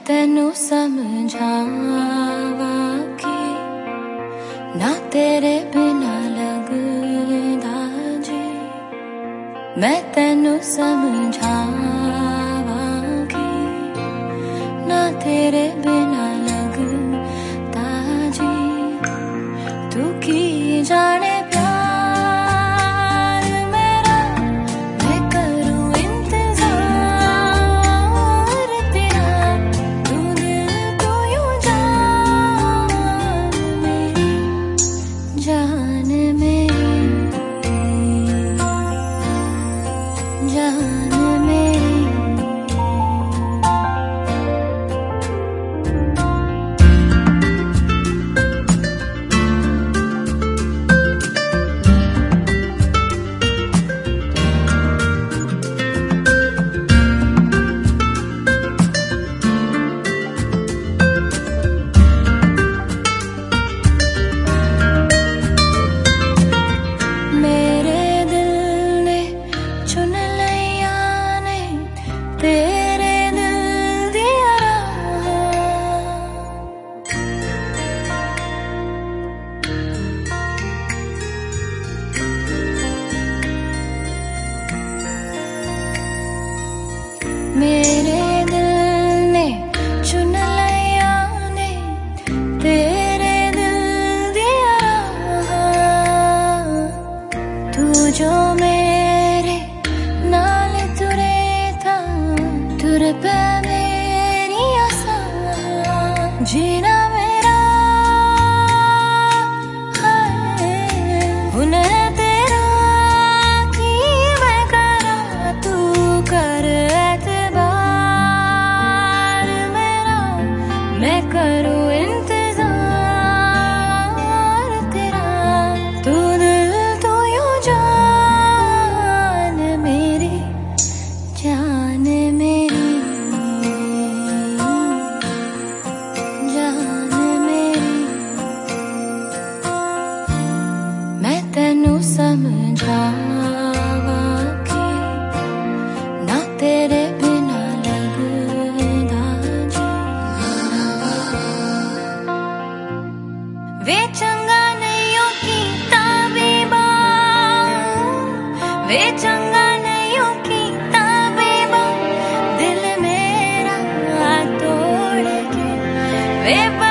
तेनू समझावा कि ना तेरे बिना लगदा जी। मैं तेनू समझावा कि ना तेरे बिना लगदा जी। तू की जाने जान मेरी तेरे दिल दिया मेरे दिल ने चुन लिया ने तेरे दिल दिया। तू जो मेरे नाल तुरे था तुर पे मेरी आसा जीना मेरा है हुन तेरा की मैं करा तू कर एतबार मेरा। मैं करूँ इंतजार तेरा तू दिल तू यूं जान मेरी जान मेरी जान मेरी। मैं तेनू समझावा कि ना तेरे बिना लगदा जी। वे चंगा नहीं हो कीता बेबा वे चंगा नहीं हो कीता बेबा दिल मेरा तोड़ के वे